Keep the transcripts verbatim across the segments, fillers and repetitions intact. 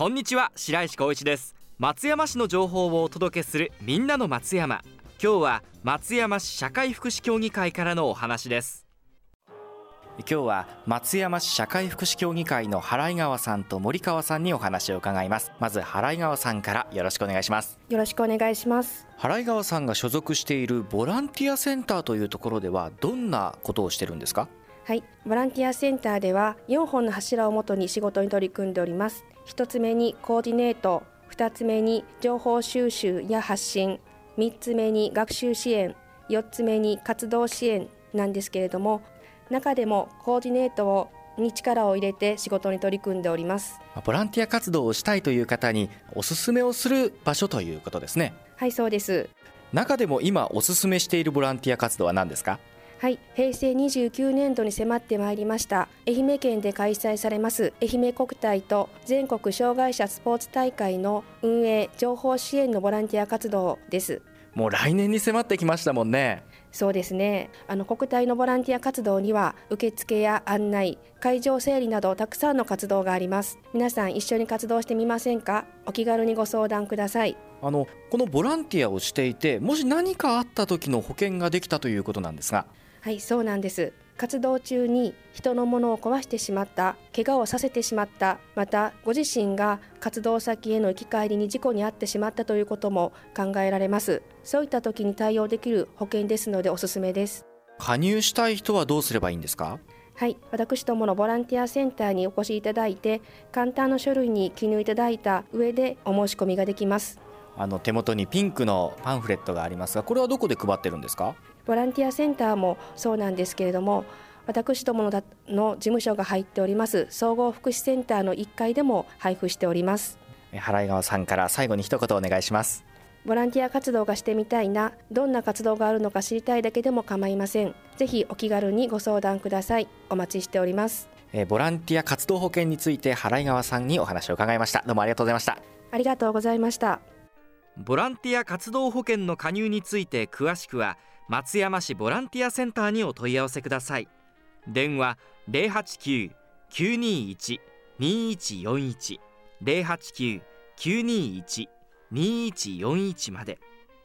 こんにちは、白石光一です。松山市の情報をお届けするみんなの松山。今日は松山市社会福祉協議会からのお話です。今日は松山市社会福祉協議会の払川さんと森川さんにお話を伺います。まず払川さんからよろしくお願いします。 よろしくお願いします。 払川さんが所属しているボランティアセンターというところではどんなことをしてるんですか？ はい、ボランティアセンターではよんほんの柱をもとに仕事に取り組んでおります。ひとつめにコーディネート、ふたつめに情報収集や発信、みっつめに学習支援、よっつめに活動支援なんですけれども、中でもコーディネートをに力を入れて仕事に取り組んでおります。 ボランティア活動をしたいという方におすすめをする場所ということですね。 はい、そうです。 中でも今おすすめしているボランティア活動は何ですか？ はい、へいせいにじゅうきゅうねんどに迫ってまいりました愛媛県で開催されます愛媛国体と全国障害者スポーツ大会の運営情報支援のボランティア活動です。 もう来年に迫ってきましたもんね。 そうですね。あの国体のボランティア活動には受付や案内、会場整理などたくさんの活動があります。皆さん一緒に活動してみませんか？お気軽にご相談ください。 あのこのボランティアをしていて、もし何かあった時の保険ができたということなんですが。 はい、そうなんです。活動中に人のものを壊してしまった、怪我をさせてしまった、またご自身が活動先への行き帰りに事故に遭ってしまったということも考えられます。そういった時に対応できる保険ですのでおすすめです。 加入したい人はどうすればいいんですか？ はい、私どものボランティアセンターにお越しいただいて、簡単な書類に記入いただいた上でお申し込みができます。 あの手元にピンクのパンフレットがありますが、これはどこで配ってるんですか？ ボランティアセンターもそうなんですけれども、私ども の, の事務所が入っております総合福祉センターのいっかいでも配布しております。 払川さんから最後に一言お願いします。 ボランティア活動がしてみたいな、どんな活動があるのか知りたいだけでも構いません。ぜひお気軽にご相談ください。お待ちしております。 えボランティア活動保険について払川さんにお話を伺いました。どうもありがとうございました。 ありがとうございました。 ボランティア活動保険の加入について詳しくは松山市ボランティアセンターにお問い合わせください。電話 ゼロはちきゅう きゅうにいち にいちよんいち ゼロはちきゅう きゅうにいち にいちよんいちまで。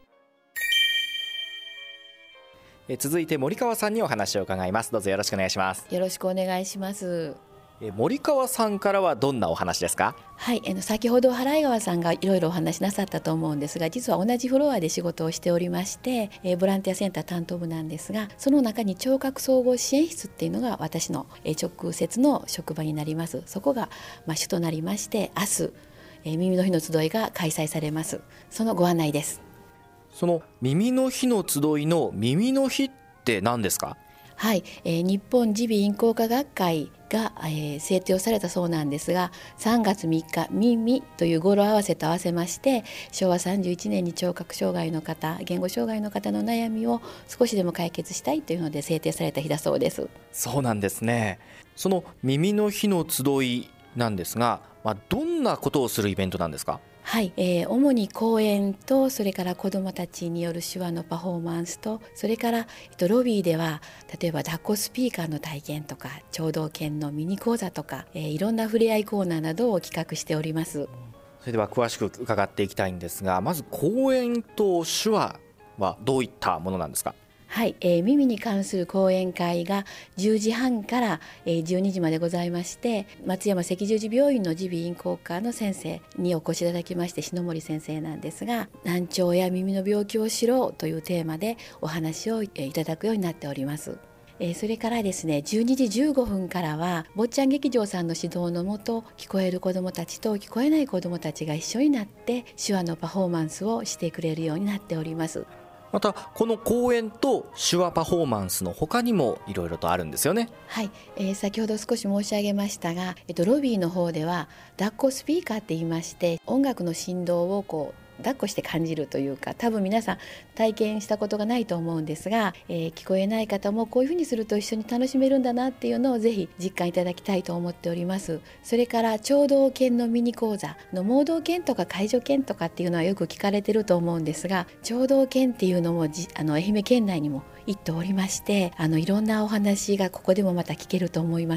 え続いて森川さんにお話を伺います。どうぞよろしくお願いします。 よろしくお願いします。 森川さんからはどんなお話ですか？ はい、先ほど払川さんがいろいろお話しなさったと思うんですが、実は同じフロアで仕事をしておりまして、ボランティアセンター担当部なんですが、その中に聴覚総合支援室っていうのが私の直接の職場になります。そこがまあ主となりまして、明日耳の日の集いが開催されます。そのご案内です。 その耳の日の集いの耳の日って何ですか？ はい、えー、日本耳鼻咽喉科学会が、えー、制定をされたそうなんですが、さんがつみっか耳という語呂合わせと合わせまして、しょうわさんじゅういちねんに聴覚障害の方、言語障害の方の悩みを少しでも解決したいというので制定された日だそうです。 そうなんですね。その耳の日の集いなんですが、まあ、どんなことをするイベントなんですか？ はい、えー、主に講演と、それから子どもたちによる手話のパフォーマンスと、それから、えっと、ロビーでは例えば抱っこスピーカーの体験とか、聴導犬のミニ講座とか、えー、いろんな触れ合いコーナーなどを企画しております。 それでは詳しく伺っていきたいんですが、まず講演と手話はどういったものなんですか？ はい、えー、耳に関する講演会がじゅうじはんから、えー、じゅうにじまでございまして、松山赤十字病院の耳鼻咽喉科の先生にお越しいただきまして、篠森先生なんですが、難聴や耳の病気を知ろうというテーマでお話をいただくようになっております。えー、それからですね、じゅうにじじゅうごふんからは坊ちゃん劇場さんの指導のもと、聞こえる子どもたちと聞こえない子どもたちが一緒になって手話のパフォーマンスをしてくれるようになっております。 またこの講演と手話パフォーマンスの他にもいろいろとあるんですよね。 はい、えー、先ほど少し申し上げましたが、えっと、ロビーの方では抱っこスピーカーって言いまして、音楽の振動をこう抱っこして感じるというか、多分皆さん体験したことがないと思うんですが、えー、聞こえない方もこういうふうにすると一緒に楽しめるんだなっていうのをぜひ実感いただきたいと思っております。それから聴導犬のミニ講座の盲導犬とか介助犬とかっていうのはよく聞かれてると思うんですが、聴導犬っていうのもじあの愛媛県内にも一頭おりまして、あのいろんなお話がここでもまた聞けると思います。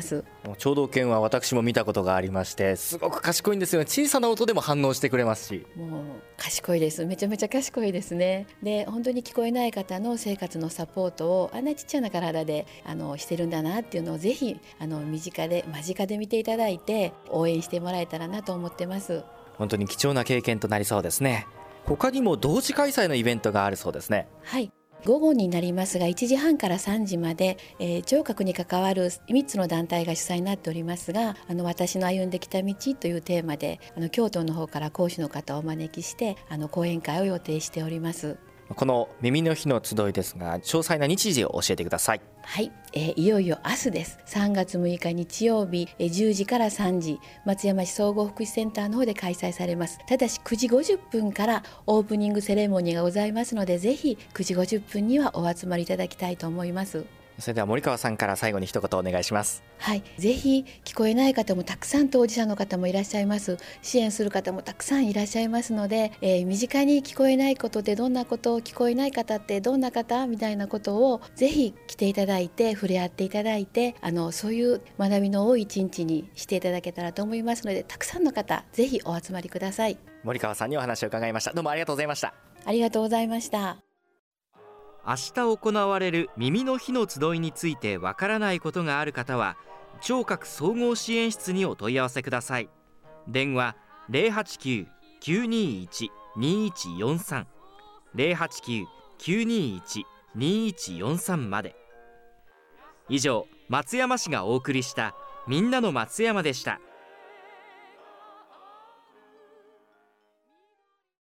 聴導犬は私も見たことがありまして、すごく賢いんですよね。小さな音でも反応してくれますし、 もう賢いです。めちゃめちゃ賢いですね。で本当に聞こえない方の生活のサポートをあんなちっちゃな体であのしてるんだなっていうのをぜひあの身近で間近で見ていただいて応援してもらえたらなと思ってます。 本当に貴重な経験となりそうですね。他にも同時開催のイベントがあるそうですね。 はい、午後になりますがいちじはんからさんじまで、えー、聴覚に関わるみっつの団体が主催になっておりますが、あの私の歩んできた道というテーマであの京都の方から講師の方をお招きしてあの講演会を予定しております。 この耳の日の集いですが、詳細な日時を教えてください。 はい、えー、いよいよ明日です。さんがつむいか日曜日、えー、じゅうじからさんじ、松山市総合福祉センターの方で開催されます。ただしくじごじゅっぷんからオープニングセレモニーがございますので、ぜひくじごじゅっぷんにはお集まりいただきたいと思います。 それでは森川さんから最後に一言お願いします。 はい、ぜひ聞こえない方もたくさん、当事者の方もいらっしゃいます。支援する方もたくさんいらっしゃいますので、えー、身近に聞こえないことでどんなことを、聞こえない方ってどんな方みたいなことをぜひ来ていただいて触れ合っていただいて、あのそういう学びの多い一日にしていただけたらと思いますので、たくさんの方ぜひお集まりください。 森川さんにお話を伺いました。どうもありがとうございました。 ありがとうございました。 明日行われる耳の日の集いについてわからないことがある方は、聴覚総合支援室にお問い合わせください。電話 ゼロはちきゅう きゅうにいち にいちよんさん ゼロはちきゅう きゅうにいち にいちよんさんまで。以上、松山市がお送りしたみんなの松山でした。